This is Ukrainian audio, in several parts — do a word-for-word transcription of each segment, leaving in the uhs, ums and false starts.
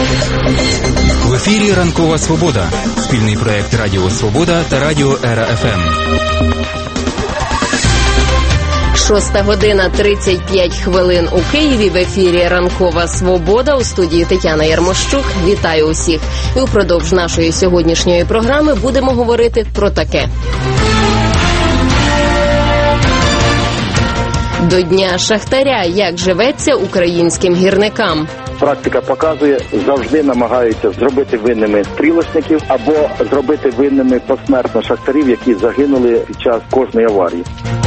В ефірі «Ранкова Свобода» – спільний проєкт Радіо Свобода та Радіо Ера Еф Ем. Шоста година тридцять п'ять хвилин у Києві. В ефірі «Ранкова Свобода», у студії Тетяна Ярмощук. Вітаю усіх. І упродовж нашої сьогоднішньої програми будемо говорити про таке. До Дня Шахтаря. Як живеться українським гірникам? Практика показує, завжди намагаються зробити винними стрілочників або зробити винними посмертно шахтарів, які загинули під час кожної аварії.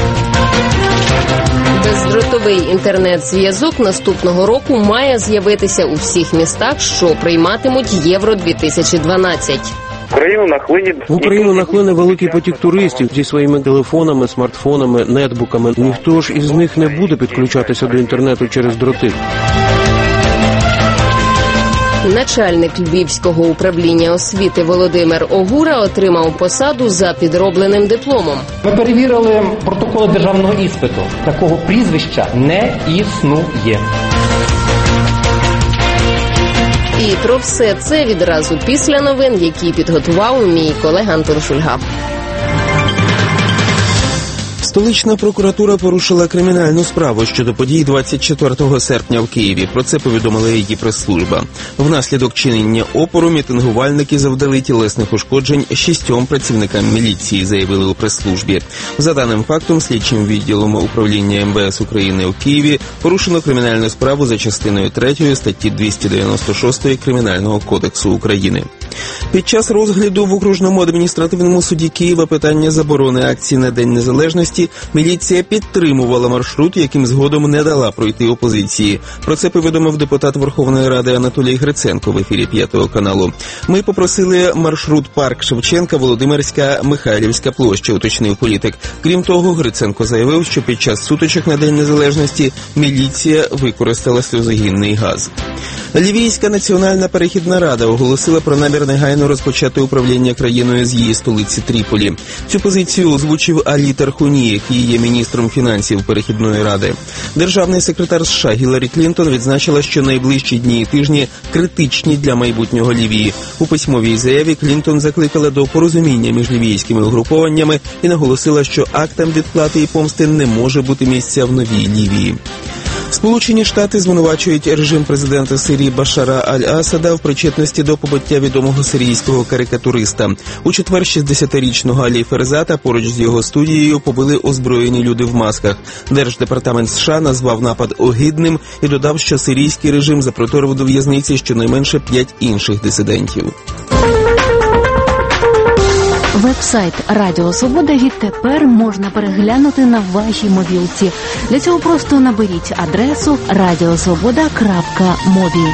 Бездротовий інтернет-зв'язок наступного року має з'явитися у всіх містах, що прийматимуть Євро дві тисячі дванадцять. Україну нахлине... В Україну нахлине великий потік туристів зі своїми телефонами, смартфонами, нетбуками. Ніхто ж із них не буде підключатися до інтернету через дроти. Начальник Львівського управління освіти Володимир Огура отримав посаду за підробленим дипломом. Ми перевірили протоколи державного іспиту. Такого прізвища не існує. І про все це відразу після новин, які підготував мій колега Антон Шульга. Столична прокуратура порушила кримінальну справу щодо подій двадцять четвертого серпня в Києві. Про це повідомила її прес-служба. Внаслідок чинення опору мітингувальники завдали тілесних ушкоджень шістьом працівникам міліції, заявили у прес-службі. За даним фактом, слідчим відділом управління ем ве ес України у Києві порушено кримінальну справу за частиною третьої статті двісті дев'яносто шість Кримінального кодексу України. Під час розгляду в окружному адміністративному суді Києва питання заборони акції на День Незалежності міліція підтримувала маршрут, яким згодом не дала пройти опозиції. Про це повідомив депутат Верховної Ради Анатолій Гриценко в ефірі п'ятого каналу. Ми попросили маршрут Парк Шевченка, Володимирська, Михайлівська площа, уточнив політик. Крім того, Гриценко заявив, що під час сутичок на День Незалежності міліція використала сльозогінний газ. Лівійська національна перехідна рада оголосила про намір негайно розпочати управління країною з її столиці Тріполі. Цю позицію озвучив Алі Тархуні, який є міністром фінансів перехідної ради. Державний секретар США Гіларі Клінтон відзначила, що найближчі дні і тижні критичні для майбутнього Лівії. У письмовій заяві Клінтон закликала до порозуміння між лівійськими угрупованнями і наголосила, що актам відплати і помсти не може бути місця в новій Лівії. Сполучені Штати звинувачують режим президента Сирії Башара Аль-Асада в причетності до побиття відомого сирійського карикатуриста. У четвер шістдесятирічного Алі Ферзата поруч з його студією побили озброєні люди в масках. Держдепартамент США назвав напад огидним і додав, що сирійський режим запроторив до в'язниці щонайменше п'ять інших дисидентів. Веб-сайт Радіо Свобода відтепер можна переглянути на вашій мобілці. Для цього просто наберіть адресу радіосвобода крапка мобі.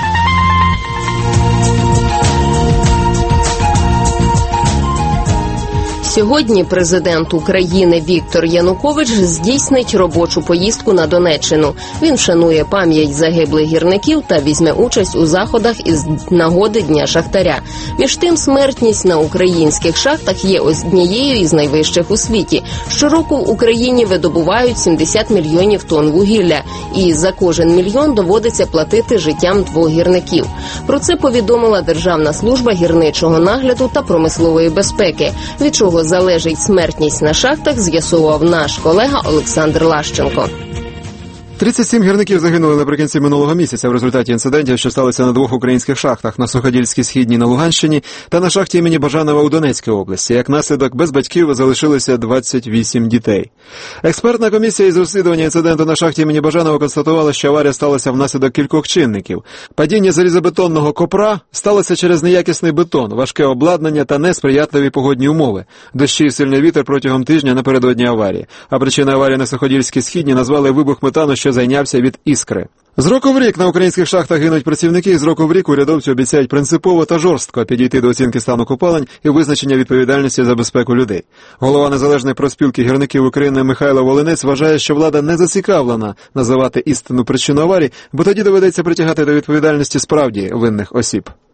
Сьогодні президент України Віктор Янукович здійснить робочу поїздку на Донеччину. Він вшанує пам'ять загиблих гірників та візьме участь у заходах із нагоди Дня Шахтаря. Між тим, смертність на українських шахтах є однією із найвищих у світі. Щороку в Україні видобувають сімдесят мільйонів тонн вугілля, і за кожен мільйон доводиться платити життям двох гірників. Про це повідомила Державна служба гірничого нагляду та промислової безпеки. Від чого залежить смертність на шахтах, з'ясував наш колега Олександр Лащенко. тридцять сім гірників загинули наприкінці минулого місяця в результаті інцидентів, що сталися на двох українських шахтах – на Суходільській Східній на Луганщині та на шахті імені Бажанова у Донецькій області. Як наслідок, без батьків залишилися двадцять вісім дітей. Експертна комісія із розслідування інциденту на шахті імені Бажанова констатувала, що аварія сталася внаслідок кількох чинників. Падіння залізобетонного копра сталося через неякісний бетон, важке обладнання та несприятливі погодні умови. Дощі і сильний вітер протягом тижня напередодні аварії. А причина аварії на Суходільській Східній назвали вибух метану, що зайнявся від іскри. З року в рік на українських шахтах гинуть працівники, і з року в рік урядовці обіцяють принципово та жорстко підійти до оцінки стану копалень і визначення відповідальності за безпеку людей. Голова Незалежної профспілки гірників України Михайло Волинець вважає, що влада не зацікавлена називати істинну причину аварії, бо тоді доведеться притягати до відповідальності справді винних осіб.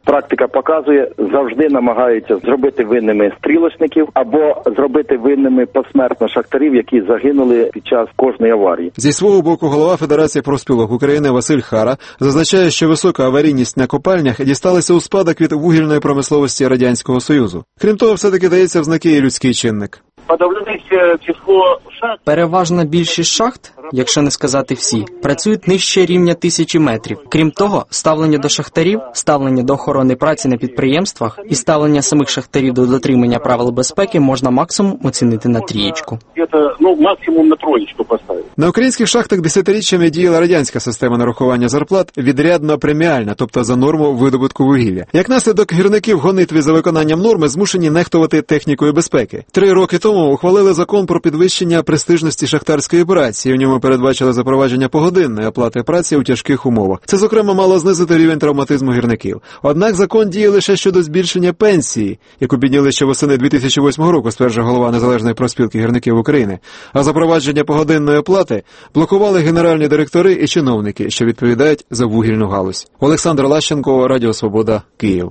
Практика показує, завжди намагаються зробити винними стрілочників або зробити винними посмертно шахтарів, які загинули під час кожної аварії. Зі свого боку, голова Федерації профспілок України Василь Хара зазначає, що висока аварійність на копальнях дісталася у спадок від вугільної промисловості Радянського Союзу. Крім того, все-таки дається в знаки і людський чинник. число шахт. Переважна більшість шахт, якщо не сказати всі, працюють нижче рівня тисячі метрів. Крім того, ставлення до шахтарів, ставлення до охорони праці на підприємствах і ставлення самих шахтарів до дотримання правил безпеки можна максимум оцінити на трієчку. Ну, максимум на троєчку поставити. На українських шахтах десятиріччями діяла радянська система нарахування зарплат відрядно-преміальна, тобто за норму видобутку вугілля. Як наслідок, гірники в гонитві за виконанням норми змушені нехтувати технікою безпеки. Три роки тому ухвалили закон про підвищення престижності шахтарської праці. В ньому передбачили запровадження погодинної оплати праці у тяжких умовах. Це, зокрема, мало знизити рівень травматизму гірників. Однак закон діє лише щодо збільшення пенсії, яку підняли ще восени дві тисячі восьмого року, стверджує голова Незалежної профспілки гірників України. А запровадження погодинної оплати блокували генеральні директори і чиновники, що відповідають за вугільну галузь. Олександр Лащенко, Радіо Свобода, Київ.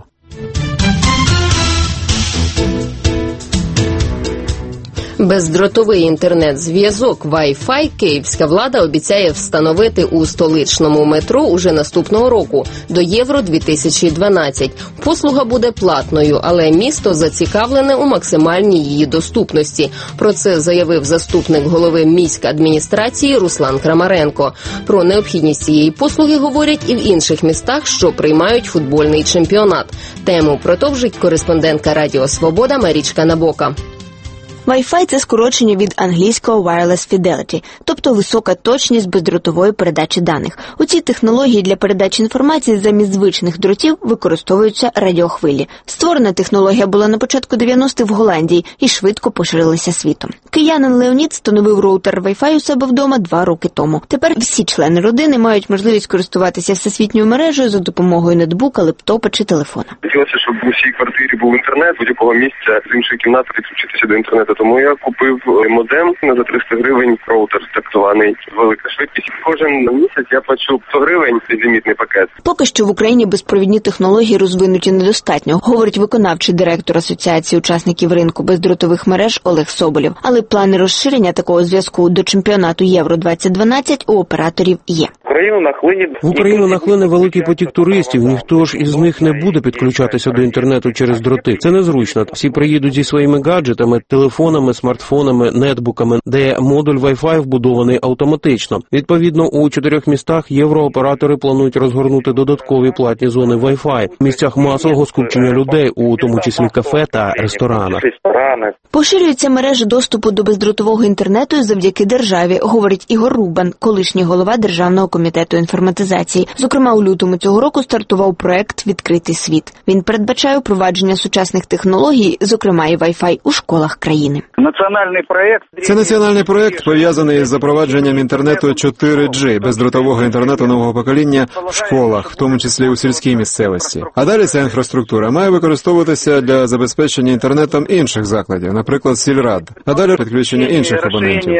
Бездротовий інтернет-зв'язок Wi-Fi київська влада обіцяє встановити у столичному метро уже наступного року, до Євро дві тисячі дванадцять. Послуга буде платною, але місто зацікавлене у максимальній її доступності. Про це заявив заступник голови міськадміністрації Руслан Крамаренко. Про необхідність цієї послуги говорять і в інших містах, що приймають футбольний чемпіонат. Тему продовжить кореспондентка Радіо Свобода Марічка Набока. Wi-Fi – це скорочення від англійського Wireless Fidelity, тобто висока точність бездротової передачі даних. У цій технології для передачі інформації замість звичних дротів використовуються радіохвилі. Створена технологія була на початку дев'яностих в Голландії і швидко поширилася світом. Киянин Леонід встановив роутер Wi-Fi у себе вдома два роки тому. Тепер всі члени родини мають можливість користуватися всесвітньою мережею за допомогою ноутбука, лептопа чи телефона. Хотілося, щоб у всій квартирі був інтернет, будь-якого місця з іншої кімнати підключитися до інтернету. Тому я купив модем за триста гривень, роутер так званий, велика швидкість. Кожен місяць я плачу сто гривень безлімітний пакет. Поки що в Україні безпровідні технології розвинуті недостатньо, говорить виконавчий директор Асоціації учасників ринку бездротових мереж Олег Соболєв. Але плани розширення такого зв'язку до чемпіонату Євро двадцять дванадцять у операторів є. Україну нахлине... В Україну нахлине великий потік туристів, ніхто ж із них не буде підключатися до інтернету через дроти. Це незручно. Всі приїдуть зі своїми гаджетами, телефонами, смартфонами, нетбуками, де модуль Wi-Fi вбудований автоматично. Відповідно, у чотирьох містах єврооператори планують розгорнути додаткові платні зони Wi-Fi в місцях масового скупчення людей, у тому числі кафе та ресторанах. Поширюється мережа доступу до бездротового інтернету завдяки державі, говорить Ігор Рубан, колишній голова Державного комітету інформатизації. Зокрема, у лютому цього року стартував проект «Відкритий світ». Він передбачає впровадження сучасних технологій, зокрема і Wi-Fi, у школах країни. Національний проект. Це національний проект, пов'язаний з запровадженням інтернету чотири джі, бездротового інтернету нового покоління в школах, в тому числі у сільській місцевості. А далі ця інфраструктура має використовуватися для забезпечення інтернетом інших закладів, наприклад, сільрад. А далі підключення інших абонентів.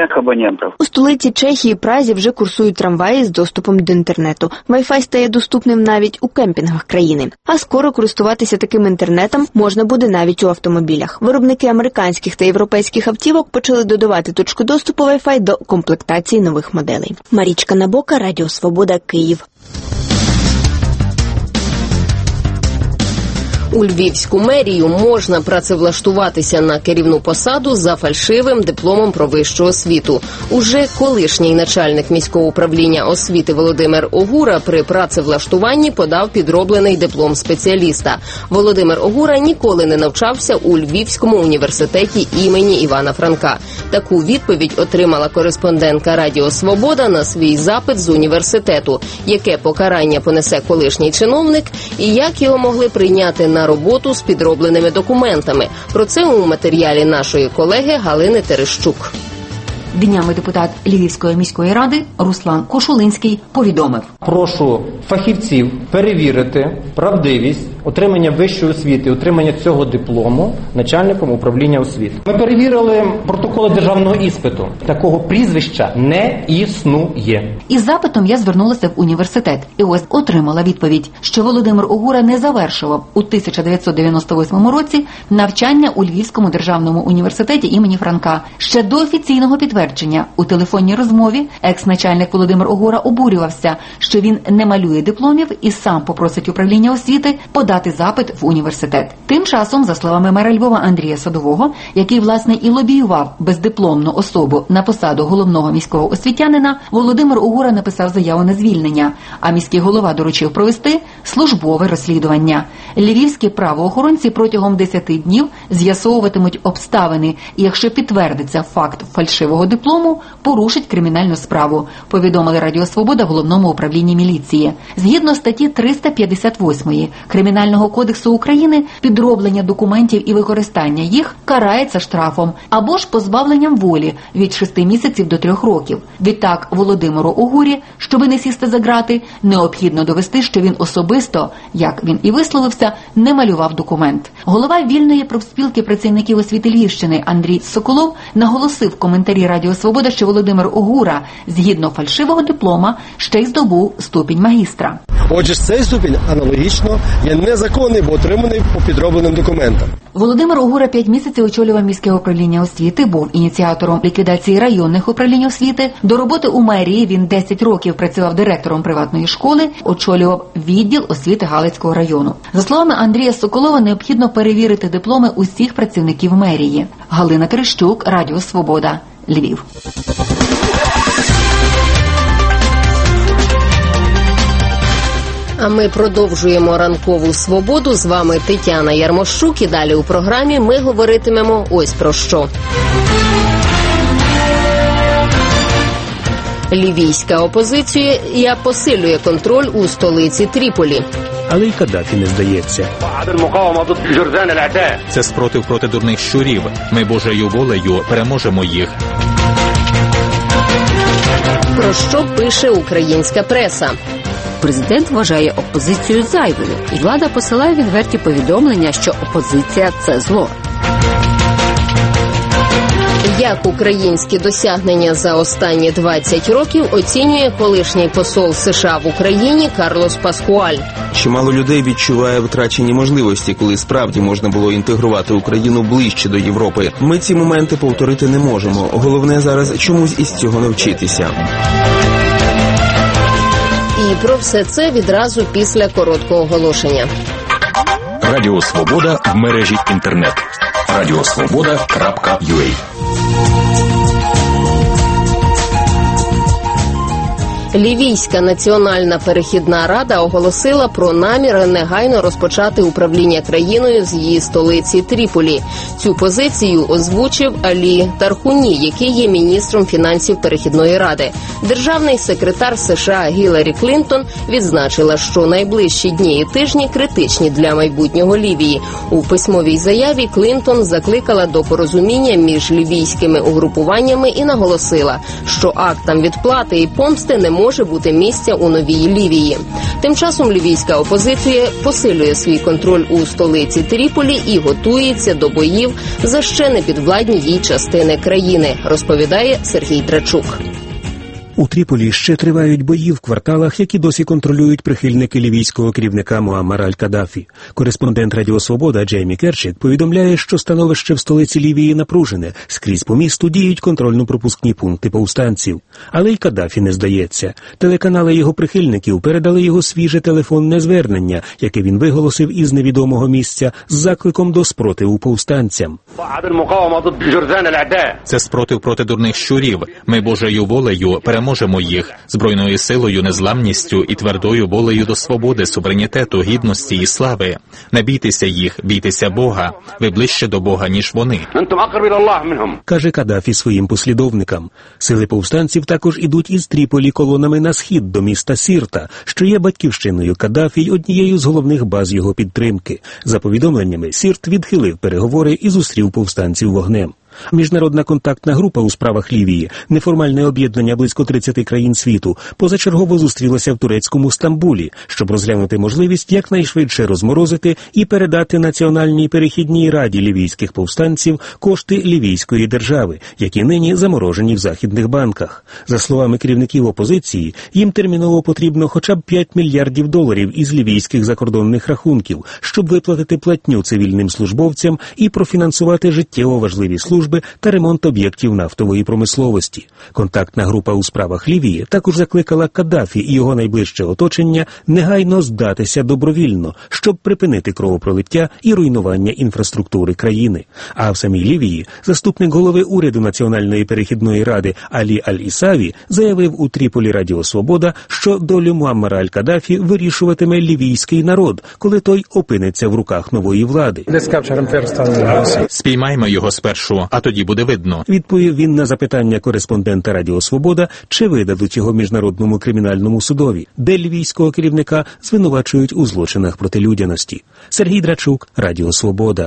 У столиці Чехії Празі вже курсують трамваї з доступом до інтернету. Wi-Fi стає доступним навіть у кемпінгах країни. А скоро користуватися таким інтернетом можна буде навіть у автомобілях. Виробники американських та європейських автівок почали додавати точку доступу Wi-Fi до комплектації нових моделей. Марічка Набока, Радіо Свобода, Київ. У Львівську мерію можна працевлаштуватися на керівну посаду за фальшивим дипломом про вищу освіту. Уже колишній начальник міського управління освіти Володимир Огура при працевлаштуванні подав підроблений диплом спеціаліста. Володимир Огура ніколи не навчався у Львівському університеті імені Івана Франка. Таку відповідь отримала кореспондентка Радіо Свобода на свій запит з університету. Яке покарання понесе колишній чиновник і як його могли прийняти на роботу з підробленими документами. Про це у матеріалі нашої колеги Галини Терещук. Днями депутат Львівської міської ради Руслан Кошулинський повідомив. Прошу фахівців перевірити правдивість отримання вищої освіти, отримання цього диплому начальником управління освіти. Ми перевірили протоколи державного іспиту. Такого прізвища не існує. Із запитом я звернулася в університет і ось отримала відповідь, що Володимир Огура не завершував у тисяча дев'ятсот дев'яносто восьмому році навчання у Львівському державному університеті імені Франка. Ще до офіційного підтвердження у телефонній розмові екс-начальник Володимир Огура обурювався, що він не малює дипломів і сам попросить управління освіти подати запит в університет. Тим часом, за словами мера Львова Андрія Садового, який, власне, і лобіював бездипломну особу на посаду головного міського освітянина, Володимир Огура написав заяву на звільнення, а міський голова доручив провести службове розслідування. Львівські правоохоронці протягом десяти днів з'ясовуватимуть обставини і, якщо підтвердиться факт фальшивого диплому, порушить кримінальну справу, повідомили Радіо Свобода в Головному управлінні міліції. Згідно статті триста п'ятдесят восьмої Кримінального кодексу України, підроблення документів і використання їх карається штрафом або ж позбавленням волі від шести місяців до трьох років. Відтак Володимиру Огурі, щоби не сісти за ґрати, необхідно довести, що він особисто, як він і висловився, не малював документ. Голова вільної профспілки працівників освіти Львівщини Андрій Соколов наголосив в коментарі Радіо Свобода, що Володимир Огура, згідно фальшивого диплома, ще й здобув ступінь магістра. Отже, цей ступінь аналогічно є незаконний, бо отриманий по підробленим документам. Володимир Огура п'ять місяців очолював міське управління освіти, був ініціатором ліквідації районних управлінь освіти. До роботи у мерії він десять років працював директором приватної школи, очолював відділ освіти Галицького району. За словами Андрія Соколова, необхідно перевірити дипломи усіх працівників мерії. Галина Терещук, Радіо Свобода, Львів. А ми продовжуємо ранкову свободу. З вами Тетяна Ярмощук. І далі у програмі ми говоритимемо ось про що. Лівійська опозиція посилює контроль у столиці Тріполі. Але й Каддафі не здається. Це спротив проти дурних щурів. Ми Божою волею переможемо їх. Про що пише українська преса? Президент вважає опозицію зайвою, і влада посилає відверті повідомлення, що опозиція – це зло. Як українські досягнення за останні двадцять років оцінює колишній посол США в Україні Карлос Паскуаль. Чимало людей відчуває втрачені можливості, коли справді можна було інтегрувати Україну ближче до Європи. Ми ці моменти повторити не можемо. Головне зараз чомусь із цього навчитися. І про все це відразу після короткого оголошення. Радіо Свобода в мережі інтернет. радіосвобода крапка ю а. Лівійська національна перехідна рада оголосила про намір негайно розпочати управління країною з її столиці Тріполі. Цю позицію озвучив Алі Тархуні, який є міністром фінансів перехідної ради. Державний секретар США Гіларі Клінтон відзначила, що найближчі дні і тижні критичні для майбутнього Лівії. У письмовій заяві Клінтон закликала до порозуміння між лівійськими угрупуваннями і наголосила, що актам відплати і помсти не можна може бути місця у новій Лівії. Тим часом лівійська опозиція посилює свій контроль у столиці Тріполі і готується до боїв за ще не підвладні їй частини країни, розповідає Сергій Драчук. У Тріполі ще тривають бої в кварталах, які досі контролюють прихильники лівійського керівника Муаммара аль-Каддафі. Кореспондент Радіо Свобода Джеймі Керчик повідомляє, що становище в столиці Лівії напружене. Скрізь по місту діють контрольно-пропускні пункти повстанців. Але й Каддафі не здається. Телеканали його прихильників передали його свіже телефонне звернення, яке він виголосив із невідомого місця з закликом до спротиву повстанцям. Це спротив проти дурних щурів. Ми Божою волею переможемо Можемо їх збройною силою, незламністю і твердою волею до свободи, суверенітету, гідності і слави. Не бійтеся їх, бійтеся Бога. Ви ближче до Бога, ніж вони. Каже Каддафі своїм послідовникам. Сили повстанців також ідуть із Тріполі колонами на схід до міста Сірта, що є батьківщиною Каддафі й однією з головних баз його підтримки. За повідомленнями, Сірт відхилив переговори і зустрів повстанців вогнем. Міжнародна контактна група у справах Лівії, неформальне об'єднання близько тридцяти країн світу, позачергово зустрілося в турецькому Стамбулі, щоб розглянути можливість якнайшвидше розморозити і передати Національній перехідній раді лівійських повстанців кошти лівійської держави, які нині заморожені в західних банках. За словами керівників опозиції, їм терміново потрібно хоча б п'ять мільярдів доларів із лівійських закордонних рахунків, щоб виплатити платню цивільним службовцям і профінансувати життєво важливі служби та ремонт об'єктів нафтової промисловості. Контактна група у справах Лівії також закликала Каддафі і його найближче оточення негайно здатися добровільно, щоб припинити кровопролиття і руйнування інфраструктури країни. А в самій Лівії заступник голови уряду Національної перехідної ради Алі Аль-Ісаві заявив у Тріполі Радіо Свобода, що долю Муаммара Аль-Каддафі вирішуватиме лівійський народ, коли той опиниться в руках нової влади. Спіймаймо його спершу, а тоді буде видно. Відповів він на запитання кореспондента Радіо Свобода, чи видадуть його Міжнародному кримінальному судові, де лівійського керівника звинувачують у злочинах проти людяності. Сергій Драчук, Радіо Свобода.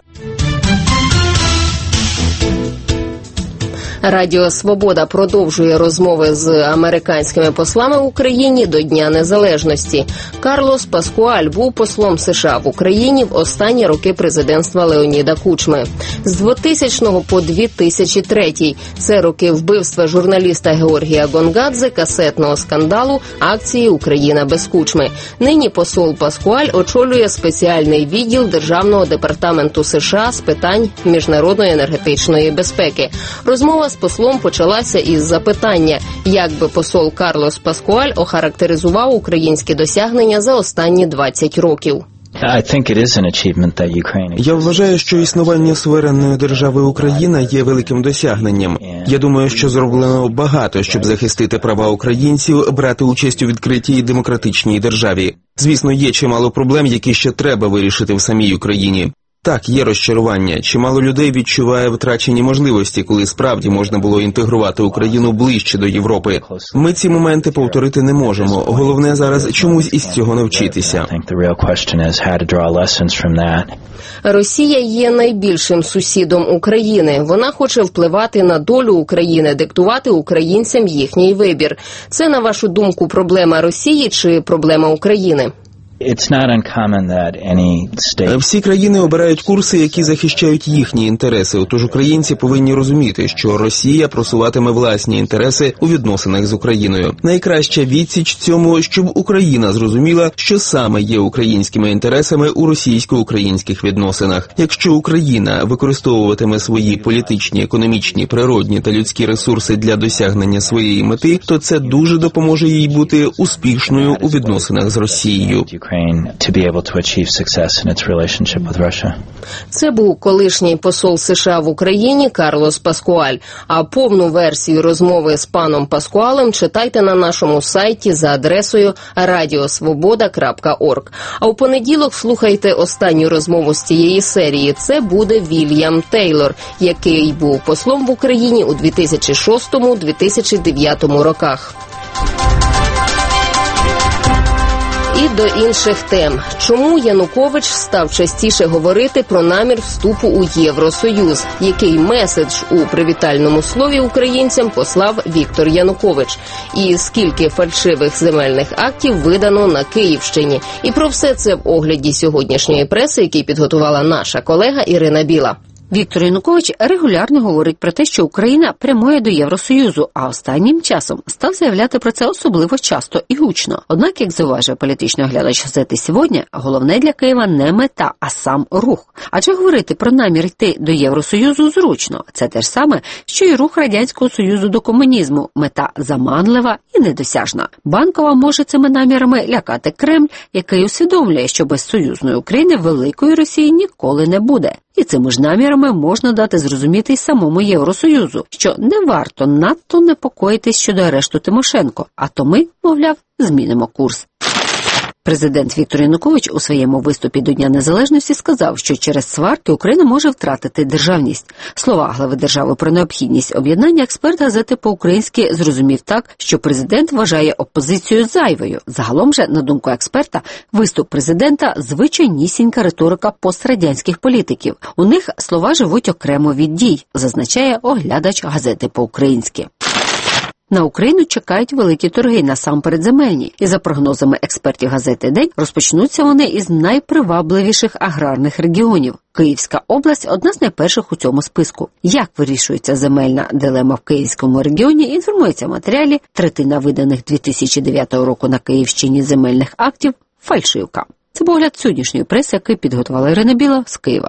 Радіо «Свобода» продовжує розмови з американськими послами в Україні до Дня Незалежності. Карлос Паскуаль був послом США в Україні в останні роки президентства Леоніда Кучми. З двотисячного по дві тисячі третій – це роки вбивства журналіста Георгія Гонгадзе, касетного скандалу, акції «Україна без Кучми». Нині посол Паскуаль очолює спеціальний відділ Державного департаменту США з питань міжнародної енергетичної безпеки. Розмова з послом почалася із запитання, як би посол Карлос Паскуаль охарактеризував українські досягнення за останні двадцять років. Я вважаю, що існування суверенної держави Україна є великим досягненням. Я думаю, що зроблено багато, щоб захистити права українців брати участь у відкритій демократичній державі. Звісно, є чимало проблем, які ще треба вирішити в самій Україні. Так, є розчарування. Чимало людей відчуває втрачені можливості, коли справді можна було інтегрувати Україну ближче до Європи. Ми ці моменти повторити не можемо. Головне зараз чомусь із цього навчитися. Росія є найбільшим сусідом України. Вона хоче впливати на долю України, диктувати українцям їхній вибір. Це, на вашу думку, проблема Росії чи проблема України? Всі країни обирають курси, які захищають їхні інтереси, отож українці повинні розуміти, що Росія просуватиме власні інтереси у відносинах з Україною. Найкраща відсіч цьому, щоб Україна зрозуміла, що саме є українськими інтересами у російсько-українських відносинах. Якщо Україна використовуватиме свої політичні, економічні, природні та людські ресурси для досягнення своєї мети, то це дуже допоможе їй бути успішною у відносинах з Росією. Це був колишній посол США в Україні Карлос Паскуаль. А повну версію розмови з паном Паскуалем читайте на нашому сайті за адресою радіосвобода крапка орг. А у понеділок слухайте останню розмову з цієї серії. Це буде Вільям Тейлор, який був послом в Україні у дві тисячі шостому - дві тисячі дев'ятому роках. І до інших тем. Чому Янукович став частіше говорити про намір вступу у Євросоюз? Який меседж у привітальному слові українцям послав Віктор Янукович? І скільки фальшивих земельних актів видано на Київщині? І про все це в огляді сьогоднішньої преси, який підготувала наша колега Ірина Біла. Віктор Янукович регулярно говорить про те, що Україна прямує до Євросоюзу, а останнім часом став заявляти про це особливо часто і гучно. Однак, як зауважує політичний оглядач газети «Сьогодні», головне для Києва не мета, а сам рух. Адже говорити про намір йти до Євросоюзу зручно. Це те ж саме, що і рух Радянського Союзу до комунізму. Мета заманлива і недосяжна. Банкова може цими намірами лякати Кремль, який усвідомлює, що без союзної України великої Росії ніколи не буде. І цими ж намірами можна дати зрозуміти й самому Євросоюзу, що не варто надто непокоїтись щодо арешту Тимошенко, а то ми, мовляв, змінимо курс. Президент Віктор Янукович у своєму виступі до Дня Незалежності сказав, що через сварки Україна може втратити державність. Слова глави держави про необхідність об'єднання експерт газети по-українськи зрозумів так, що президент вважає опозицію зайвою. Загалом же, на думку експерта, виступ президента – звичайнісінька риторика пострадянських політиків. У них слова живуть окремо від дій, зазначає оглядач газети по-українськи. На Україну чекають великі торги, насамперед земельні. І за прогнозами експертів газети «День», розпочнуться вони із найпривабливіших аграрних регіонів. Київська область – одна з найперших у цьому списку. Як вирішується земельна дилема в Київському регіоні, інформується в матеріалі «Третина виданих дві тисячі дев'ятого року на Київщині земельних актів – фальшивка». Це погляд сьогоднішньої преси, який підготувала Ірина Біла з Києва.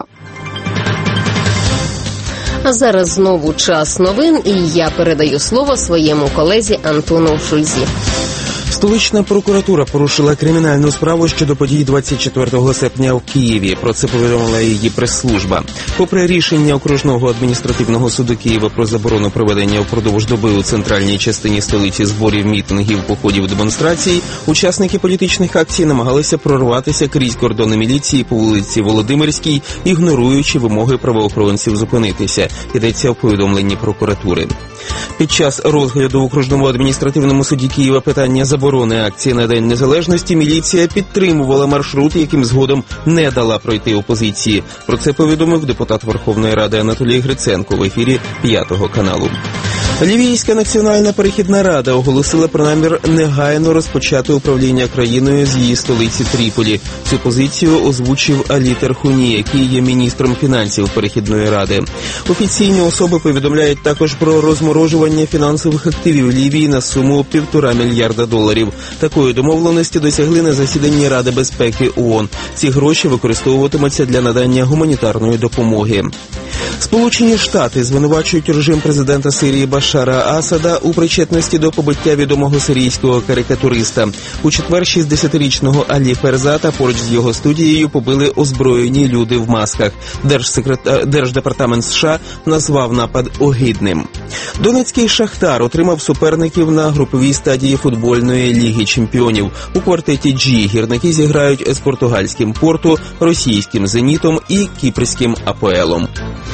А зараз знову час новин, і я передаю слово своєму колезі Антону Шульзі. Столична прокуратура порушила кримінальну справу щодо подій двадцять четвертого серпня в Києві. Про це повідомила її прес-служба. Попри рішення окружного адміністративного суду Києва про заборону проведення впродовж доби у центральній частині столиці зборів, мітингів, походів, демонстрацій, учасники політичних акцій намагалися прорватися крізь кордони міліції по вулиці Володимирській, ігноруючи вимоги правоохоронців зупинитися. Йдеться в повідомленні прокуратури. Під час розгляду в окружному адміністративному суді Києва питання заборони акції на День Незалежності міліція підтримувала маршрут, яким згодом не дала пройти опозиції. Про це повідомив депутат Верховної Ради Анатолій Гриценко в ефірі п'ятого каналу. Лівійська національна перехідна рада оголосила про намір негайно розпочати управління країною з її столиці Тріполі. Цю позицію озвучив Алі Терхуні, який є міністром фінансів перехідної ради. Офіційні особи повідомляють також про розморожування фінансових активів Лівії на суму півтора мільярда доларів. Такої домовленості досягли на засіданні Ради безпеки ООН. Ці гроші використовуватимуться для надання гуманітарної допомоги. Сполучені Штати звинувачують режим президента Сирії Башара Асада у причетності до побиття відомого сирійського карикатуриста. У четвер шістдесятирічного Алі Ферзата поруч з його студією побили озброєні люди в масках. Держсекрет... Держдепартамент США назвав напад огидним. Донецький «Шахтар» отримав суперників на груповій стадії футбольної Ліги чемпіонів. У квартеті G гірники зіграють з португальським «Порту», російським «Зенітом» і кіпрським «Апоелом».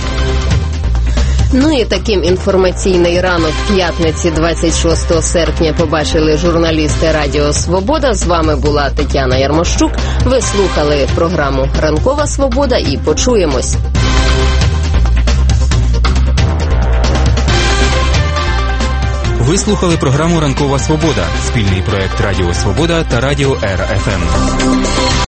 Ну і таким інформаційний ранок п'ятниці двадцять шостого серпня побачили журналісти Радіо Свобода. З вами була Тетяна Ярмощук. Ви слухали програму «Ранкова Свобода» і почуємось. Ви слухали програму «Ранкова Свобода» – спільний проект Радіо Свобода та Радіо Р Ф М.